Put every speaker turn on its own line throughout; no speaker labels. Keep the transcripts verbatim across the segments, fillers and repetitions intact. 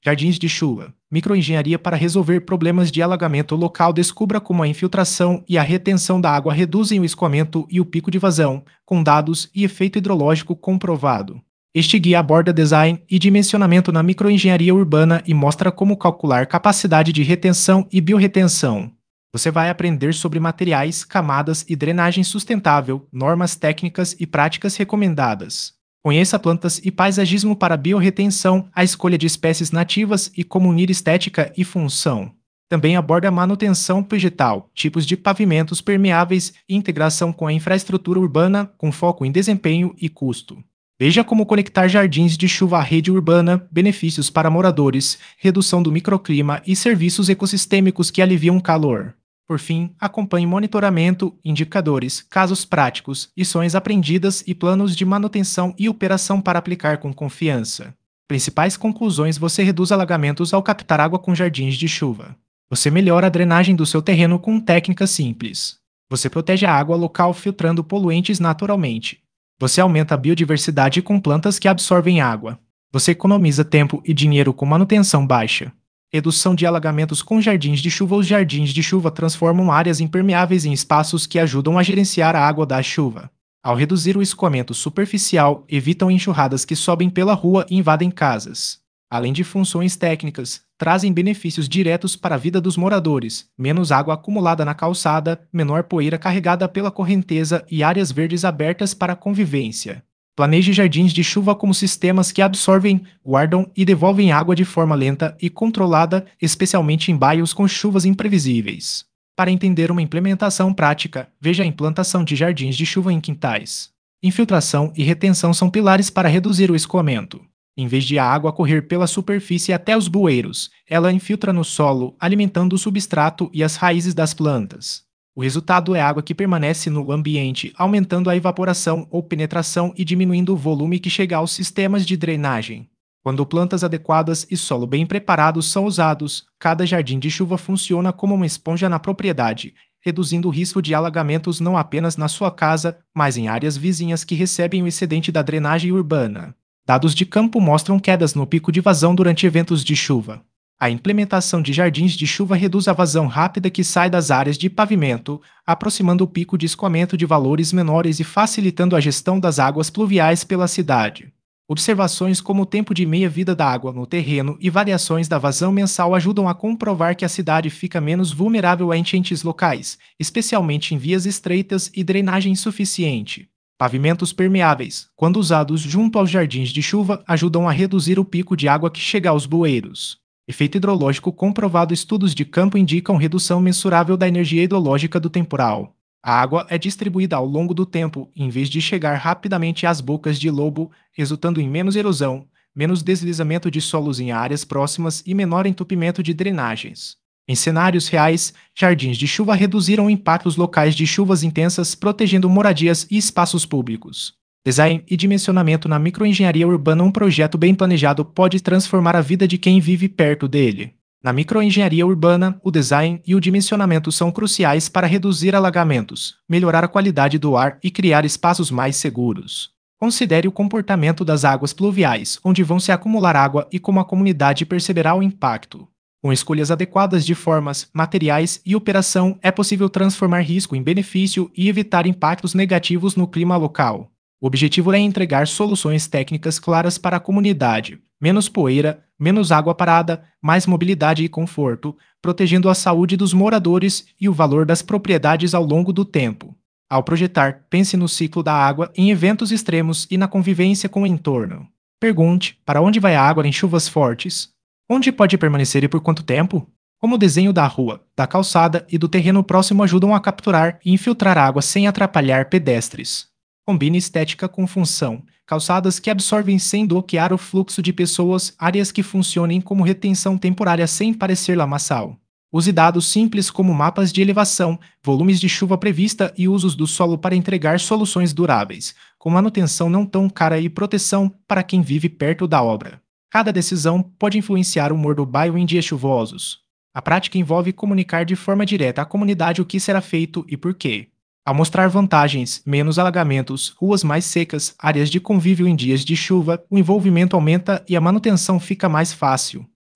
Jardins de chuva. Microengenharia para resolver problemas de alagamento local. Descubra como a infiltração e a retenção da água reduzem o escoamento e o pico de vazão, com dados e efeito hidrológico comprovado. Este guia aborda design e dimensionamento na microengenharia urbana e mostra como calcular capacidade de retenção e biorretenção. Você vai aprender sobre materiais, camadas e drenagem sustentável, normas técnicas e práticas recomendadas. Conheça plantas e paisagismo para biorretenção, a escolha de espécies nativas e como unir estética e função. Também aborda a manutenção vegetal, tipos de pavimentos permeáveis e integração com a infraestrutura urbana, com foco em desempenho e custo. Veja como conectar jardins de chuva à rede urbana, benefícios para moradores, redução do microclima e serviços ecossistêmicos que aliviam o calor. Por fim, acompanhe monitoramento, indicadores, casos práticos, lições aprendidas e planos de manutenção e operação para aplicar com confiança. Principais conclusões: você reduz alagamentos ao captar água com jardins de chuva. Você melhora a drenagem do seu terreno com técnicas simples. Você protege a água local filtrando poluentes naturalmente. Você aumenta a biodiversidade com plantas que absorvem água. Você economiza tempo e dinheiro com manutenção baixa. Redução de alagamentos com jardins de chuva. Os jardins de chuva transformam áreas impermeáveis em espaços que ajudam a gerenciar a água da chuva. Ao reduzir o escoamento superficial, evitam enxurradas que sobem pela rua e invadem casas. Além de funções técnicas, trazem benefícios diretos para a vida dos moradores: menos água acumulada na calçada, menor poeira carregada pela correnteza e áreas verdes abertas para a convivência. Planeje jardins de chuva como sistemas que absorvem, guardam e devolvem água de forma lenta e controlada, especialmente em bairros com chuvas imprevisíveis. Para entender uma implementação prática, veja a implantação de jardins de chuva em quintais. Infiltração e retenção são pilares para reduzir o escoamento. Em vez de a água correr pela superfície até os bueiros, ela infiltra no solo, alimentando o substrato e as raízes das plantas. O resultado é água que permanece no ambiente, aumentando a evaporação ou penetração e diminuindo o volume que chega aos sistemas de drenagem. Quando plantas adequadas e solo bem preparados são usados, cada jardim de chuva funciona como uma esponja na propriedade, reduzindo o risco de alagamentos não apenas na sua casa, mas em áreas vizinhas que recebem o excedente da drenagem urbana. Dados de campo mostram quedas no pico de vazão durante eventos de chuva. A implementação de jardins de chuva reduz a vazão rápida que sai das áreas de pavimento, aproximando o pico de escoamento de valores menores e facilitando a gestão das águas pluviais pela cidade. Observações como o tempo de meia-vida da água no terreno e variações da vazão mensal ajudam a comprovar que a cidade fica menos vulnerável a enchentes locais, especialmente em vias estreitas e drenagem insuficiente. Pavimentos permeáveis, quando usados junto aos jardins de chuva, ajudam a reduzir o pico de água que chega aos bueiros. Efeito hidrológico comprovado: estudos de campo indicam redução mensurável da energia hidrológica do temporal. A água é distribuída ao longo do tempo, em vez de chegar rapidamente às bocas de lobo, resultando em menos erosão, menos deslizamento de solos em áreas próximas e menor entupimento de drenagens. Em cenários reais, jardins de chuva reduziram impactos locais de chuvas intensas, protegendo moradias e espaços públicos. Design e dimensionamento na microengenharia urbana. Um projeto bem planejado pode transformar a vida de quem vive perto dele. Na microengenharia urbana, o design e o dimensionamento são cruciais para reduzir alagamentos, melhorar a qualidade do ar e criar espaços mais seguros. Considere o comportamento das águas pluviais, onde vão se acumular água e como a comunidade perceberá o impacto. Com escolhas adequadas de formas, materiais e operação, é possível transformar risco em benefício e evitar impactos negativos no clima local. O objetivo é entregar soluções técnicas claras para a comunidade: menos poeira, menos água parada, mais mobilidade e conforto, protegendo a saúde dos moradores e o valor das propriedades ao longo do tempo. Ao projetar, pense no ciclo da água em eventos extremos e na convivência com o entorno. Pergunte: para onde vai a água em chuvas fortes? Onde pode permanecer e por quanto tempo? Como o desenho da rua, da calçada e do terreno próximo ajudam a capturar e infiltrar água sem atrapalhar pedestres. Combine estética com função: calçadas que absorvem sem bloquear o fluxo de pessoas, áreas que funcionem como retenção temporária sem parecer lamaçal. Use dados simples como mapas de elevação, volumes de chuva prevista e usos do solo para entregar soluções duráveis, com manutenção não tão cara e proteção para quem vive perto da obra. Cada decisão pode influenciar o humor do bairro em dias chuvosos. A prática envolve comunicar de forma direta à comunidade o que será feito e por quê. Ao mostrar vantagens, menos alagamentos, ruas mais secas, áreas de convívio em dias de chuva, o envolvimento aumenta e a manutenção fica mais fácil.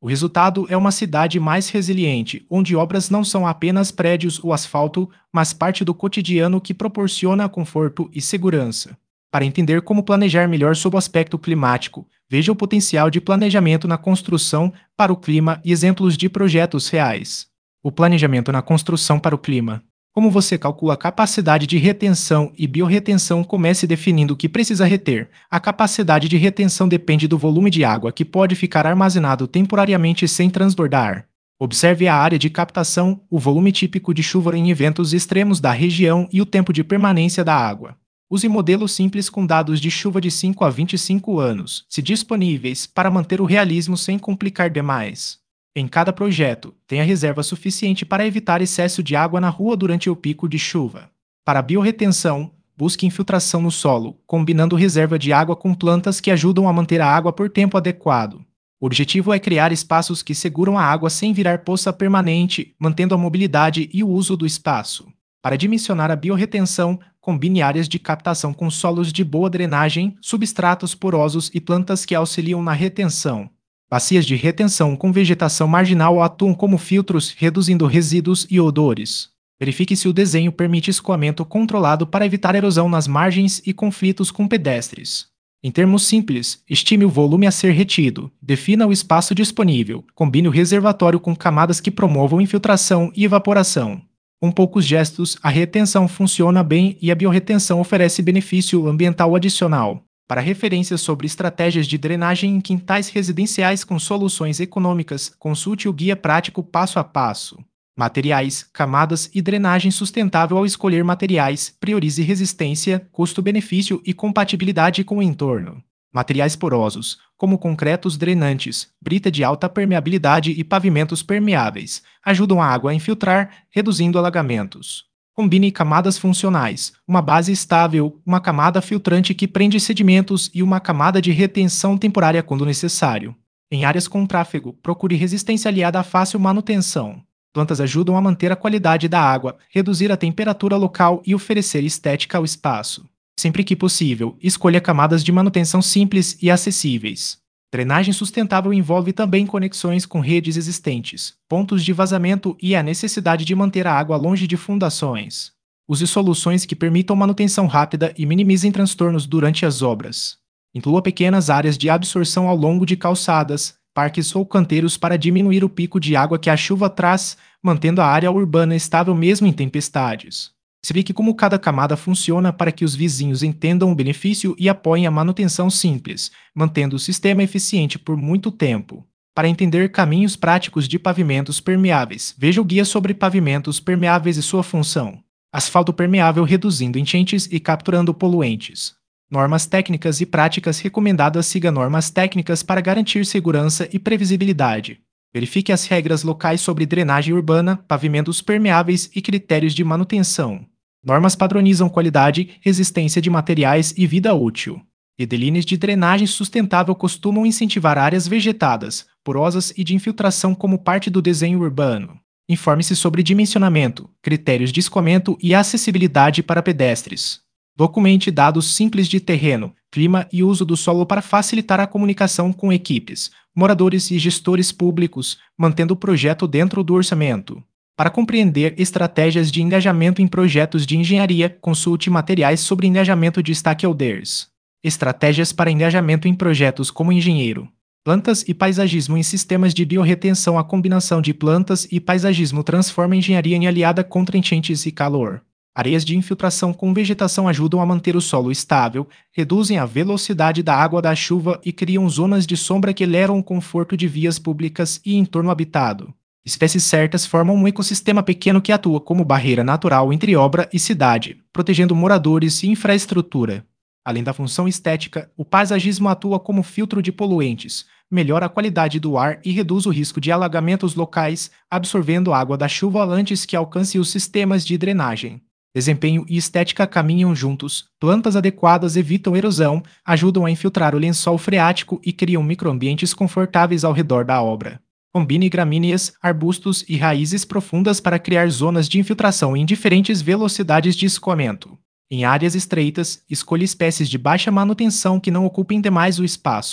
O resultado é uma cidade mais resiliente, onde obras não são apenas prédios ou asfalto, mas parte do cotidiano que proporciona conforto e segurança. Para entender como planejar melhor sob o aspecto climático, veja o potencial de planejamento na construção para o clima e exemplos de projetos reais. O planejamento na construção para o clima. Como você calcula a capacidade de retenção e biorretenção, comece definindo o que precisa reter. A capacidade de retenção depende do volume de água que pode ficar armazenado temporariamente sem transbordar. Observe a área de captação, o volume típico de chuva em eventos extremos da região e o tempo de permanência da água. Use modelos simples com dados de chuva de cinco a vinte e cinco anos, se disponíveis, para manter o realismo sem complicar demais. Em cada projeto, tenha reserva suficiente para evitar excesso de água na rua durante o pico de chuva. Para a biorretenção, busque infiltração no solo, combinando reserva de água com plantas que ajudam a manter a água por tempo adequado. O objetivo é criar espaços que seguram a água sem virar poça permanente, mantendo a mobilidade e o uso do espaço. Para dimensionar a biorretenção, combine áreas de captação com solos de boa drenagem, substratos porosos e plantas que auxiliam na retenção. Bacias de retenção com vegetação marginal atuam como filtros, reduzindo resíduos e odores. Verifique se o desenho permite escoamento controlado para evitar erosão nas margens e conflitos com pedestres. Em termos simples, estime o volume a ser retido, defina o espaço disponível, combine o reservatório com camadas que promovam infiltração e evaporação. Com poucos gestos, a retenção funciona bem e a biorretenção oferece benefício ambiental adicional. Para referências sobre estratégias de drenagem em quintais residenciais com soluções econômicas, consulte o guia prático passo a passo. Materiais, camadas e drenagem sustentável. Ao escolher materiais, priorize resistência, custo-benefício e compatibilidade com o entorno. Materiais porosos, como concretos drenantes, brita de alta permeabilidade e pavimentos permeáveis, ajudam a água a infiltrar, reduzindo alagamentos. Combine camadas funcionais, uma base estável, uma camada filtrante que prende sedimentos e uma camada de retenção temporária quando necessário. Em áreas com tráfego, procure resistência aliada à fácil manutenção. Plantas ajudam a manter a qualidade da água, reduzir a temperatura local e oferecer estética ao espaço. Sempre que possível, escolha camadas de manutenção simples e acessíveis. Drenagem sustentável envolve também conexões com redes existentes, pontos de vazamento e a necessidade de manter a água longe de fundações. Use soluções que permitam manutenção rápida e minimizem transtornos durante as obras. Inclua pequenas áreas de absorção ao longo de calçadas, parques ou canteiros para diminuir o pico de água que a chuva traz, mantendo a área urbana estável mesmo em tempestades. Explique como cada camada funciona para que os vizinhos entendam o benefício e apoiem a manutenção simples, mantendo o sistema eficiente por muito tempo. Para entender caminhos práticos de pavimentos permeáveis, veja o guia sobre pavimentos permeáveis e sua função. Asfalto permeável reduzindo enchentes e capturando poluentes. Normas técnicas e práticas recomendadas. Siga normas técnicas para garantir segurança e previsibilidade. Verifique as regras locais sobre drenagem urbana, pavimentos permeáveis e critérios de manutenção. Normas padronizam qualidade, resistência de materiais e vida útil. Redelíneas de drenagem sustentável costumam incentivar áreas vegetadas, porosas e de infiltração como parte do desenho urbano. Informe-se sobre dimensionamento, critérios de escoamento e acessibilidade para pedestres. Documente dados simples de terreno, clima e uso do solo para facilitar a comunicação com equipes, moradores e gestores públicos, mantendo o projeto dentro do orçamento. Para compreender estratégias de engajamento em projetos de engenharia, consulte materiais sobre engajamento de stakeholders. Estratégias para engajamento em projetos como engenheiro. Plantas e paisagismo em sistemas de biorretenção. A combinação de plantas e paisagismo transforma a engenharia em aliada contra enchentes e calor. Areias de infiltração com vegetação ajudam a manter o solo estável, reduzem a velocidade da água da chuva e criam zonas de sombra que elevam o conforto de vias públicas e entorno habitado. Espécies certas formam um ecossistema pequeno que atua como barreira natural entre obra e cidade, protegendo moradores e infraestrutura. Além da função estética, o paisagismo atua como filtro de poluentes, melhora a qualidade do ar e reduz o risco de alagamentos locais, absorvendo água da chuva antes que alcance os sistemas de drenagem. Desempenho e estética caminham juntos. Plantas adequadas evitam erosão, ajudam a infiltrar o lençol freático e criam microambientes confortáveis ao redor da obra. Combine gramíneas, arbustos e raízes profundas para criar zonas de infiltração em diferentes velocidades de escoamento. Em áreas estreitas, escolha espécies de baixa manutenção que não ocupem demais o espaço.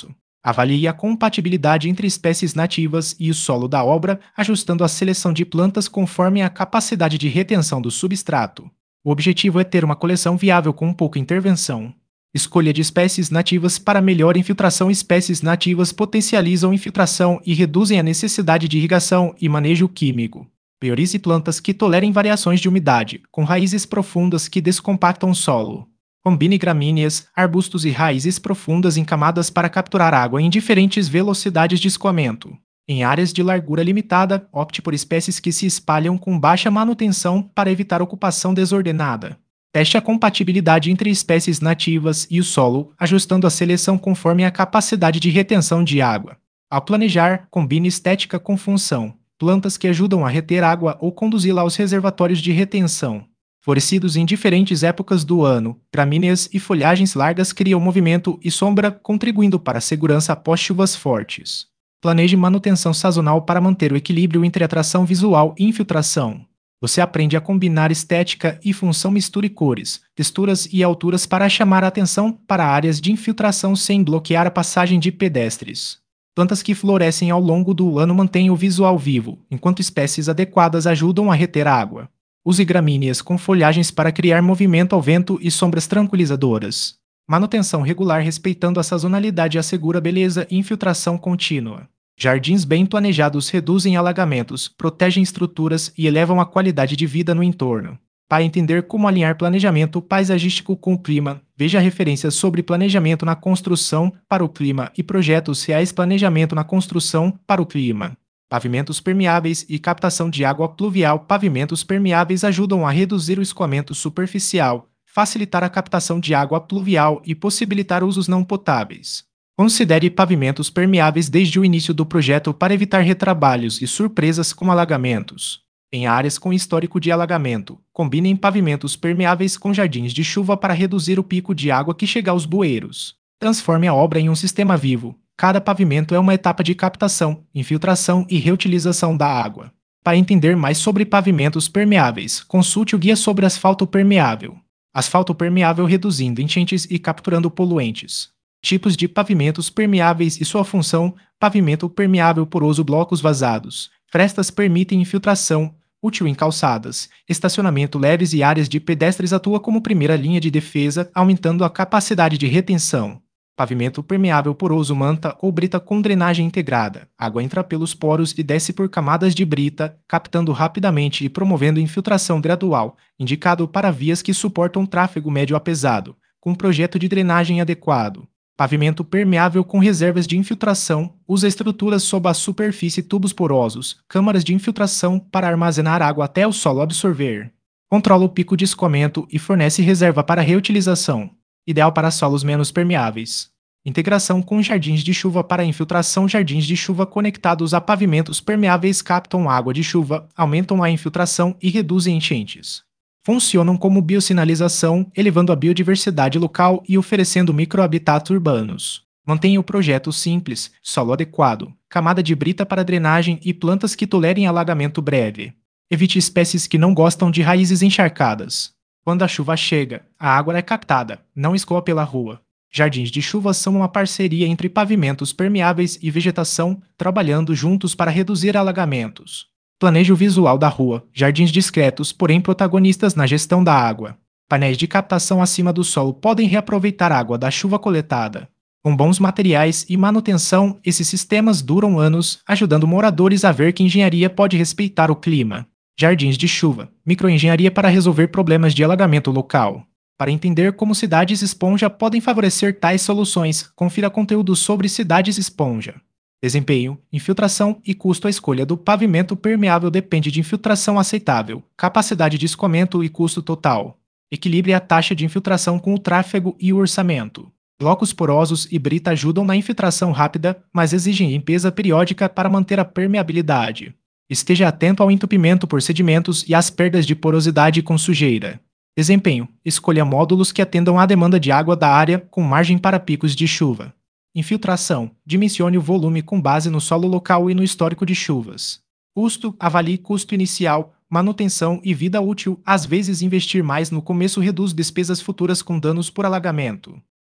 Avalie a compatibilidade entre espécies nativas e o solo da obra, ajustando a seleção de plantas conforme a capacidade de retenção do substrato. O objetivo é ter uma coleção viável com pouca intervenção. Escolha de espécies nativas para melhor infiltração. Espécies nativas potencializam infiltração e reduzem a necessidade de irrigação e manejo químico. Priorize plantas que tolerem variações de umidade, com raízes profundas que descompactam o solo. Combine gramíneas, arbustos e raízes profundas em camadas para capturar água em diferentes velocidades de escoamento. Em áreas de largura limitada, opte por espécies que se espalham com baixa manutenção para evitar ocupação desordenada. Teste a compatibilidade entre espécies nativas e o solo, ajustando a seleção conforme a capacidade de retenção de água. Ao planejar, combine estética com função. Plantas que ajudam a reter água ou conduzi-la aos reservatórios de retenção. Florescidos em diferentes épocas do ano, gramíneas e folhagens largas criam movimento e sombra, contribuindo para a segurança após chuvas fortes. Planeje manutenção sazonal para manter o equilíbrio entre atração visual e infiltração. Você aprende a combinar estética e função. Misture cores, texturas e alturas para chamar a atenção para áreas de infiltração sem bloquear a passagem de pedestres. Plantas que florescem ao longo do ano mantêm o visual vivo, enquanto espécies adequadas ajudam a reter água. Use gramíneas com folhagens para criar movimento ao vento e sombras tranquilizadoras. Manutenção regular respeitando a sazonalidade assegura beleza e infiltração contínua. Jardins bem planejados reduzem alagamentos, protegem estruturas e elevam a qualidade de vida no entorno. Para entender como alinhar planejamento paisagístico com o clima, veja referências sobre planejamento na construção para o clima e projetos reais. Planejamento na construção para o clima. Pavimentos permeáveis e captação de água pluvial. Pavimentos permeáveis ajudam a reduzir o escoamento superficial, facilitar a captação de água pluvial e possibilitar usos não potáveis. Considere pavimentos permeáveis desde o início do projeto para evitar retrabalhos e surpresas com alagamentos. Em áreas com histórico de alagamento, combinem pavimentos permeáveis com jardins de chuva para reduzir o pico de água que chega aos bueiros. Transforme a obra em um sistema vivo. Cada pavimento é uma etapa de captação, infiltração e reutilização da água. Para entender mais sobre pavimentos permeáveis, consulte o guia sobre asfalto permeável. Asfalto permeável reduzindo enchentes e capturando poluentes. Tipos de pavimentos permeáveis e sua função. Pavimento permeável poroso. Blocos vazados. Frestas permitem infiltração, útil em calçadas. Estacionamento leves e áreas de pedestres atua como primeira linha de defesa, aumentando a capacidade de retenção. Pavimento permeável poroso. Manta ou brita com drenagem integrada. Água entra pelos poros e desce por camadas de brita, captando rapidamente e promovendo infiltração gradual, indicado para vias que suportam tráfego médio a pesado, com projeto de drenagem adequado. Pavimento permeável com reservas de infiltração. Usa estruturas sob a superfície, tubos porosos, câmaras de infiltração para armazenar água até o solo absorver. Controla o pico de escoamento e fornece reserva para reutilização. Ideal para solos menos permeáveis. Integração com jardins de chuva para infiltração. Jardins de chuva conectados a pavimentos permeáveis captam água de chuva, aumentam a infiltração e reduzem enchentes. Funcionam como biosinalização, elevando a biodiversidade local e oferecendo microhabitats urbanos. Mantenha o projeto simples, solo adequado, camada de brita para drenagem e plantas que tolerem alagamento breve. Evite espécies que não gostam de raízes encharcadas. Quando a chuva chega, a água é captada, não escoa pela rua. Jardins de chuva são uma parceria entre pavimentos permeáveis e vegetação, trabalhando juntos para reduzir alagamentos. Planeje o visual da rua, jardins discretos, porém protagonistas na gestão da água. Painéis de captação acima do solo podem reaproveitar água da chuva coletada. Com bons materiais e manutenção, esses sistemas duram anos, ajudando moradores a ver que engenharia pode respeitar o clima. Jardins de chuva, microengenharia para resolver problemas de alagamento local. Para entender como cidades esponja podem favorecer tais soluções, confira conteúdo sobre cidades esponja. Desempenho, infiltração e custo. A escolha do pavimento permeável depende de infiltração aceitável, capacidade de escoamento e custo total. Equilibre a taxa de infiltração com o tráfego e o orçamento. Blocos porosos e brita ajudam na infiltração rápida, mas exigem limpeza periódica para manter a permeabilidade. Esteja atento ao entupimento por sedimentos e às perdas de porosidade com sujeira. Desempenho, escolha módulos que atendam à demanda de água da área com margem para picos de chuva. Infiltração, dimensione o volume com base no solo local e no histórico de chuvas. Custo, avalie custo inicial, manutenção e vida útil. Às vezes investir mais no começo reduz despesas futuras com danos por alagamento.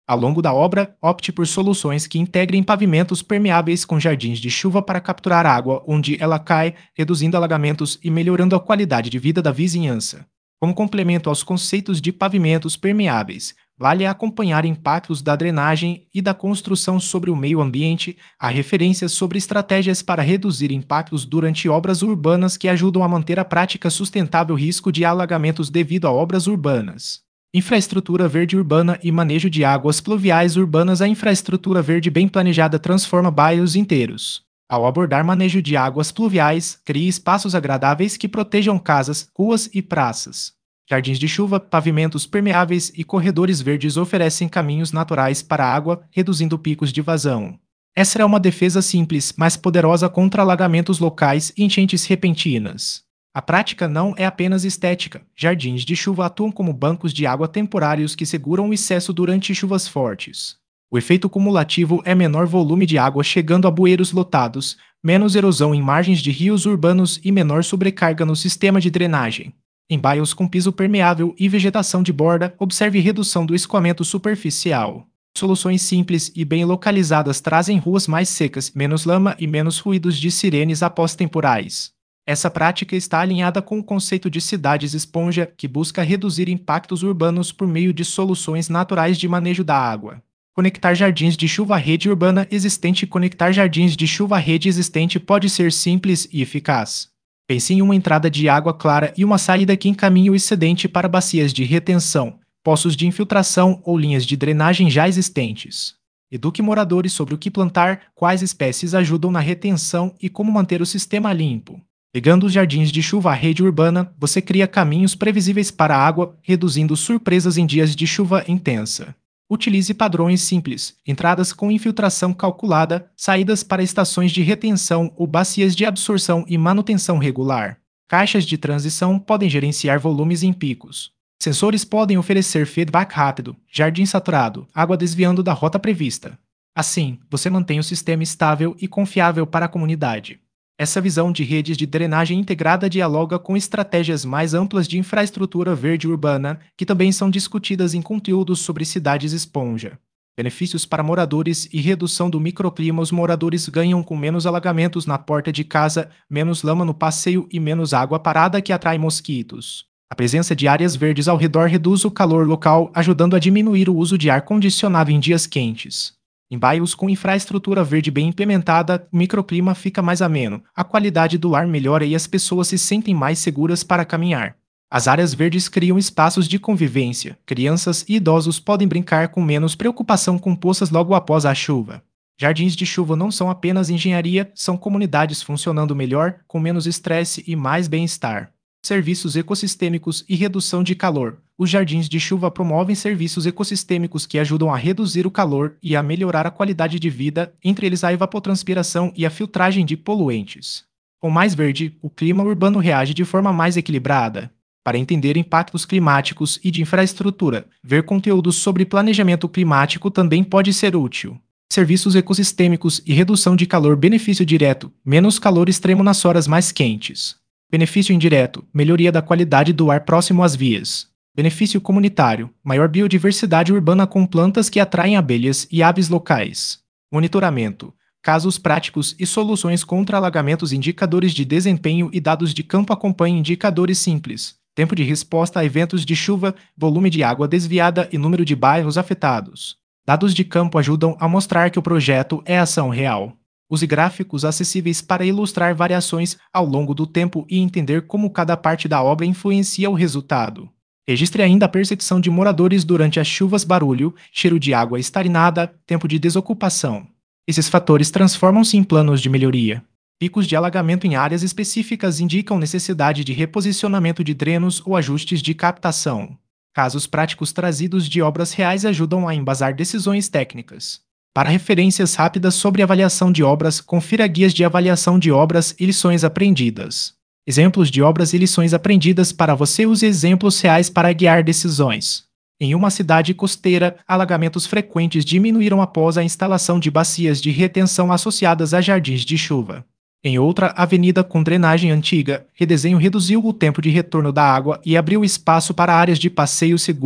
Ao longo da obra, opte por soluções que integrem pavimentos permeáveis com jardins de chuva para capturar água onde ela cai, reduzindo alagamentos e melhorando a qualidade de vida da vizinhança. Como complemento aos conceitos de pavimentos permeáveis, vale acompanhar impactos da drenagem e da construção sobre o meio ambiente, há referências sobre estratégias para reduzir impactos durante obras urbanas que ajudam a manter a prática sustentável risco de alagamentos devido a obras urbanas. Infraestrutura verde urbana e manejo de águas pluviais urbanas. A infraestrutura verde bem planejada transforma bairros inteiros. Ao abordar manejo de águas pluviais, crie espaços agradáveis que protejam casas, ruas e praças. Jardins de chuva, pavimentos permeáveis e corredores verdes oferecem caminhos naturais para a água, reduzindo picos de vazão. Essa é uma defesa simples, mas poderosa contra alagamentos locais e enchentes repentinas. A prática não é apenas estética. Jardins de chuva atuam como bancos de água temporários que seguram o excesso durante chuvas fortes. O efeito cumulativo é menor volume de água chegando a bueiros lotados, menos erosão em margens de rios urbanos e menor sobrecarga no sistema de drenagem. Em bairros com piso permeável e vegetação de borda, observe redução do escoamento superficial. Soluções simples e bem localizadas trazem ruas mais secas, menos lama e menos ruídos de sirenes após temporais. Essa prática está alinhada com o conceito de cidades esponja, que busca reduzir impactos urbanos por meio de soluções naturais de manejo da água. Conectar jardins de chuva à rede urbana existente. Conectar jardins de chuva à rede existente pode ser simples e eficaz. Pense em uma entrada de água clara e uma saída que encaminhe o excedente para bacias de retenção, poços de infiltração ou linhas de drenagem já existentes. Eduque moradores sobre o que plantar, quais espécies ajudam na retenção e como manter o sistema limpo. Ligando os jardins de chuva à rede urbana, você cria caminhos previsíveis para a água, reduzindo surpresas em dias de chuva intensa. Utilize padrões simples, entradas com infiltração calculada, saídas para estações de retenção ou bacias de absorção e manutenção regular. Caixas de transição podem gerenciar volumes em picos. Sensores podem oferecer feedback rápido, jardim saturado, água desviando da rota prevista. Assim, você mantém o sistema estável e confiável para a comunidade. Essa visão de redes de drenagem integrada dialoga com estratégias mais amplas de infraestrutura verde urbana, que também são discutidas em conteúdos sobre cidades esponja. Benefícios para moradores e redução do microclima. Os moradores ganham com menos alagamentos na porta de casa, menos lama no passeio e menos água parada que atrai mosquitos. A presença de áreas verdes ao redor reduz o calor local, ajudando a diminuir o uso de ar-condicionado em dias quentes. Em bairros com infraestrutura verde bem implementada, o microclima fica mais ameno, a qualidade do ar melhora e as pessoas se sentem mais seguras para caminhar. As áreas verdes criam espaços de convivência. Crianças e idosos podem brincar com menos preocupação com poças logo após a chuva. Jardins de chuva não são apenas engenharia, são comunidades funcionando melhor, com menos estresse e mais bem-estar. Serviços ecossistêmicos e redução de calor. Os jardins de chuva promovem serviços ecossistêmicos que ajudam a reduzir o calor e a melhorar a qualidade de vida, entre eles a evapotranspiração e a filtragem de poluentes. Com mais verde, o clima urbano reage de forma mais equilibrada. Para entender impactos climáticos e de infraestrutura, ver conteúdos sobre planejamento climático também pode ser útil. Serviços ecossistêmicos e redução de calor. Benefício direto: menos calor extremo nas horas mais quentes. Benefício indireto: melhoria da qualidade do ar próximo às vias. Benefício comunitário: maior biodiversidade urbana com plantas que atraem abelhas e aves locais. Monitoramento: casos práticos e soluções contra alagamentos. Indicadores de desempenho e dados de campo. Acompanhe indicadores simples: tempo de resposta a eventos de chuva, volume de água desviada e número de bairros afetados. Dados de campo ajudam a mostrar que o projeto é ação real. Use gráficos acessíveis para ilustrar variações ao longo do tempo e entender como cada parte da obra influencia o resultado. Registre ainda a percepção de moradores durante as chuvas: barulho, cheiro de água estagnada, tempo de desocupação. Esses fatores transformam-se em planos de melhoria. Picos de alagamento em áreas específicas indicam necessidade de reposicionamento de drenos ou ajustes de captação. Casos práticos trazidos de obras reais ajudam a embasar decisões técnicas. Para referências rápidas sobre avaliação de obras, confira guias de avaliação de obras e lições aprendidas. Exemplos de obras e lições aprendidas para você. Use exemplos reais para guiar decisões. Em uma cidade costeira, alagamentos frequentes diminuíram após a instalação de bacias de retenção associadas a jardins de chuva. Em outra avenida com drenagem antiga, redesenho reduziu o tempo de retorno da água e abriu espaço para áreas de passeio seguro.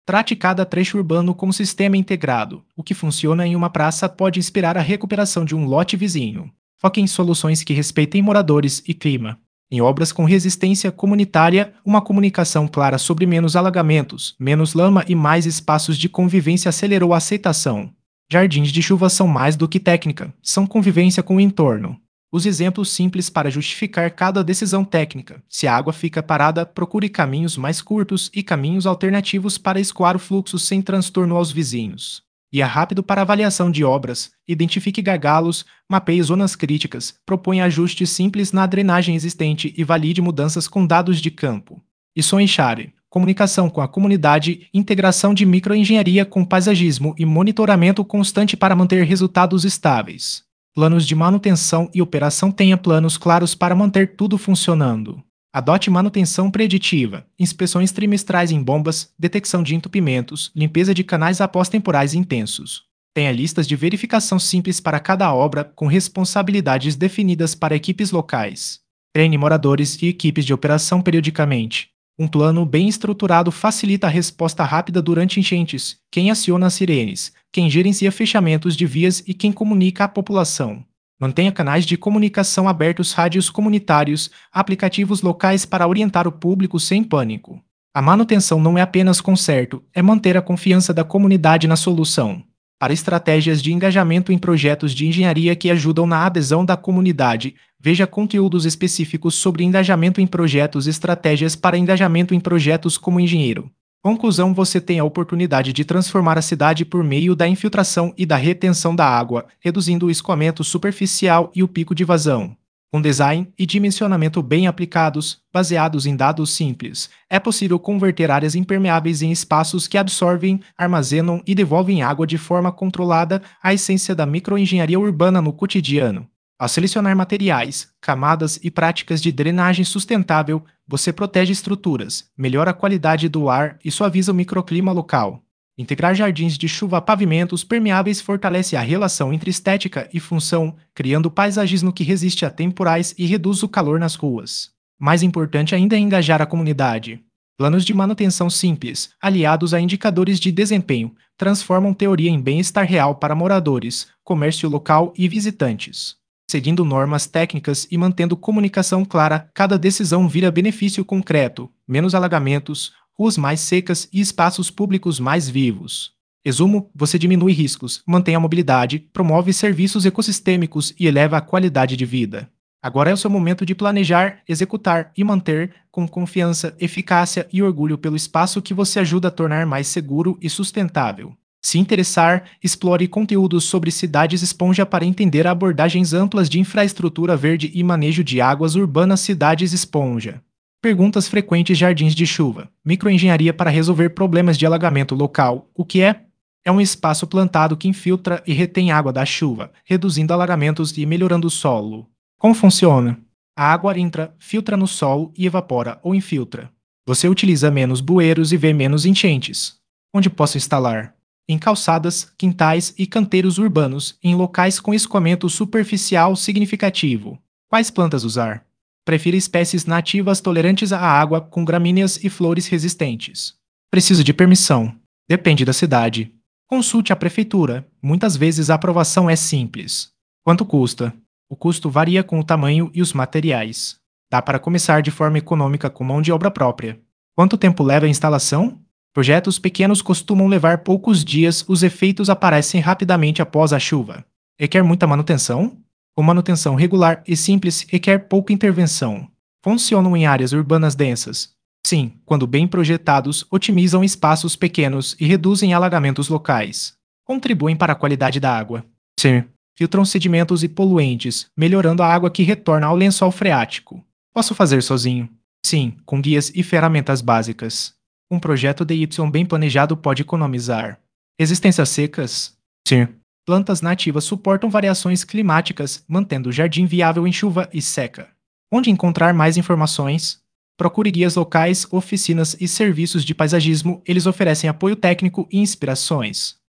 Trate cada trecho urbano como sistema integrado. O que funciona em uma praça pode inspirar a recuperação de um lote vizinho. Foque em soluções que respeitem moradores e clima. Em obras com resistência comunitária, uma comunicação clara sobre menos alagamentos, menos lama e mais espaços de convivência acelerou a aceitação. Jardins de chuva são mais do que técnica, são convivência com o entorno. Use exemplos simples para justificar cada decisão técnica. Se a água fica parada, procure caminhos mais curtos e caminhos alternativos para escoar o fluxo sem transtorno aos vizinhos. Guia rápido para avaliação de obras, identifique gargalos, mapeie zonas críticas, proponha ajustes simples na drenagem existente e valide mudanças com dados de campo. Isso enxare. Comunicação com a comunidade, integração de microengenharia com paisagismo e monitoramento constante para manter resultados estáveis. Planos de manutenção e operação. Tenha planos claros para manter tudo funcionando. Adote manutenção preditiva, inspeções trimestrais em bombas, detecção de entupimentos, limpeza de canais após temporais intensos. Tenha listas de verificação simples para cada obra, com responsabilidades definidas para equipes locais. Treine moradores e equipes de operação periodicamente. Um plano bem estruturado facilita a resposta rápida durante enchentes, quem aciona as sirenes, quem gerencia fechamentos de vias e quem comunica à população. Mantenha canais de comunicação abertos, rádios comunitários, aplicativos locais para orientar o público sem pânico. A manutenção não é apenas conserto, é manter a confiança da comunidade na solução. Para estratégias de engajamento em projetos de engenharia que ajudam na adesão da comunidade, veja conteúdos específicos sobre engajamento em projetos e estratégias para engajamento em projetos como engenheiro. Conclusão: você tem a oportunidade de transformar a cidade por meio da infiltração e da retenção da água, reduzindo o escoamento superficial e o pico de vazão. Com design e dimensionamento bem aplicados, baseados em dados simples, é possível converter áreas impermeáveis em espaços que absorvem, armazenam e devolvem água de forma controlada, a essência da microengenharia urbana no cotidiano. Ao selecionar materiais, camadas e práticas de drenagem sustentável, você protege estruturas, melhora a qualidade do ar e suaviza o microclima local. Integrar jardins de chuva a pavimentos permeáveis fortalece a relação entre estética e função, criando paisagismo que resiste a temporais e reduz o calor nas ruas. Mais importante ainda é engajar a comunidade. Planos de manutenção simples, aliados a indicadores de desempenho, transformam teoria em bem-estar real para moradores, comércio local e visitantes. Seguindo normas técnicas e mantendo comunicação clara, cada decisão vira benefício concreto, menos alagamentos, ruas mais secas e espaços públicos mais vivos. Resumo: você diminui riscos, mantém a mobilidade, promove serviços ecossistêmicos e eleva a qualidade de vida. Agora é o seu momento de planejar, executar e manter, com confiança, eficácia e orgulho pelo espaço que você ajuda a tornar mais seguro e sustentável. Se interessar, explore conteúdos sobre cidades esponja para entender abordagens amplas de infraestrutura verde e manejo de águas urbanas. Cidades esponja. Perguntas frequentes: jardins de chuva. Microengenharia para resolver problemas de alagamento local. O que é? É um espaço plantado que infiltra e retém água da chuva, reduzindo alagamentos e melhorando o solo. Como funciona? A água entra, filtra no solo e evapora ou infiltra. Você utiliza menos bueiros e vê menos enchentes. Onde posso instalar? Em calçadas, quintais e canteiros urbanos, em locais com escoamento superficial significativo. Quais plantas usar? Prefira espécies nativas tolerantes à água, com gramíneas e flores resistentes. Preciso de permissão. Depende da cidade. Consulte a prefeitura. Muitas vezes a aprovação é simples. Quanto custa? O custo varia com o tamanho e os materiais. Dá para começar de forma econômica com mão de obra própria. Quanto tempo leva a instalação? Projetos pequenos costumam levar poucos dias, os efeitos aparecem rapidamente após a chuva. Requer muita manutenção? Com manutenção regular e simples, requer pouca intervenção. Funcionam em áreas urbanas densas. Sim, quando bem projetados, otimizam espaços pequenos e reduzem alagamentos locais. Contribuem para a qualidade da água. Sim. Filtram sedimentos e poluentes, melhorando a água que retorna ao lençol freático. Posso fazer sozinho? Sim, com guias e ferramentas básicas. Um projeto D Y bem planejado pode economizar. Resistências secas? Sim. Plantas nativas suportam variações climáticas, mantendo o jardim viável em chuva e seca. Onde encontrar mais informações? Procure guias locais, oficinas e serviços de paisagismo. Eles oferecem apoio técnico e inspirações.